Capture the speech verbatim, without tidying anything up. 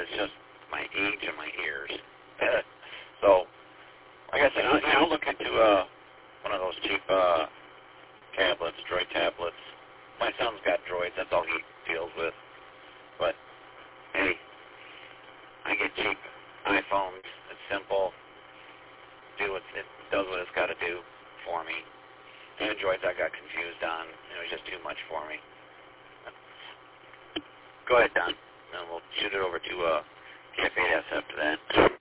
it's just my age and my ears. So, like I said, I'll, I'll look into uh, one of those cheap uh, tablets, Droid tablets. My son's got Droids. That's all he deals with. But, hey, I get cheap iPhones. It's simple. Do what it does what it's got to do for me. Androids I got confused on. It was just too much for me. Go ahead, Don. And we'll shoot it over to uh, K F eight S after that.